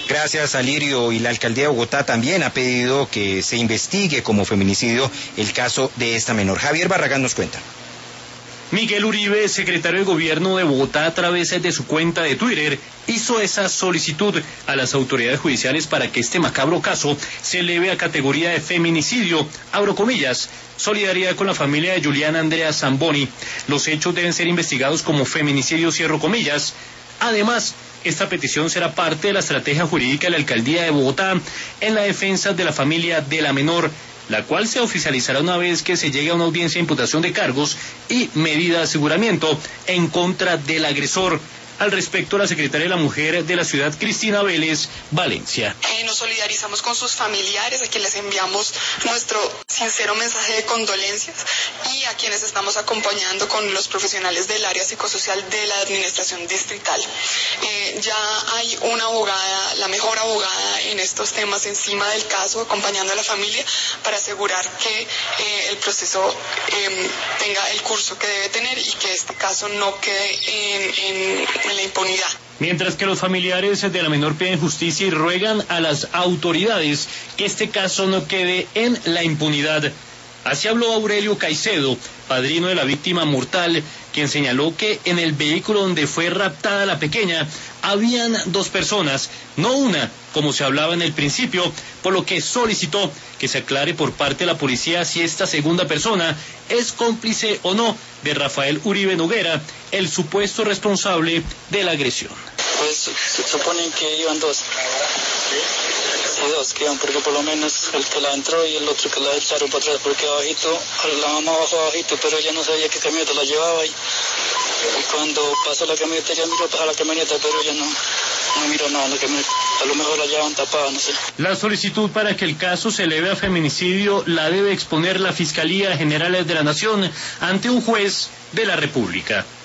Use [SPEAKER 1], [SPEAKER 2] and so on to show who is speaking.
[SPEAKER 1] Gracias, Alirio. Y la alcaldía de Bogotá también ha pedido que se investigue como feminicidio el caso de esta menor. Javier Barragán nos cuenta.
[SPEAKER 2] Miguel Uribe, secretario de Gobierno de Bogotá, a través de su cuenta de Twitter, hizo esa solicitud a las autoridades judiciales para que este macabro caso se eleve a categoría de feminicidio, abro comillas, solidaridad con la familia de Juliana Andrea Zamboni. Los hechos deben ser investigados como feminicidio, cierro comillas. Además, esta petición será parte de la estrategia jurídica de la alcaldía de Bogotá en la defensa de la familia de la menor, la cual se oficializará una vez que se llegue a una audiencia de imputación de cargos y medida de aseguramiento en contra del agresor. Al respecto, la secretaria de la Mujer de la ciudad, Cristina Vélez Valencia.
[SPEAKER 3] Nos solidarizamos con sus familiares, a quienes enviamos nuestro sincero mensaje de condolencias y a quienes estamos acompañando con los profesionales del área psicosocial de la administración distrital. Ya hay una abogada, la mejor abogada en estos temas encima del caso, acompañando a la familia para asegurar que el proceso tenga el curso que debe tener y que este caso no quede en la impunidad.
[SPEAKER 2] Mientras que los familiares de la menor piden justicia y ruegan a las autoridades que este caso no quede en la impunidad. Así habló Aurelio Caicedo, padrino de la víctima mortal, quien señaló que en el vehículo donde fue raptada la pequeña habían 2 personas, no una, como se hablaba en el principio, por lo que solicitó que se aclare por parte de la policía si esta segunda persona es cómplice o no de Rafael Uribe Noguera, el supuesto responsable de la agresión.
[SPEAKER 4] Pues se suponen que iban 2. Sí, 2 que iban, porque por lo menos el que la entró y el otro que la echaron para atrás, porque abajito, la mamá bajó abajito, pero ella no sabía qué camioneta la llevaba y cuando pasó la camioneta ella miró para la camioneta, pero ella no miró nada, a lo mejor la llevaban tapada, no sé.
[SPEAKER 2] La solicitud para que el caso se eleve a feminicidio la debe exponer la Fiscalía General de la Nación ante un juez de la República.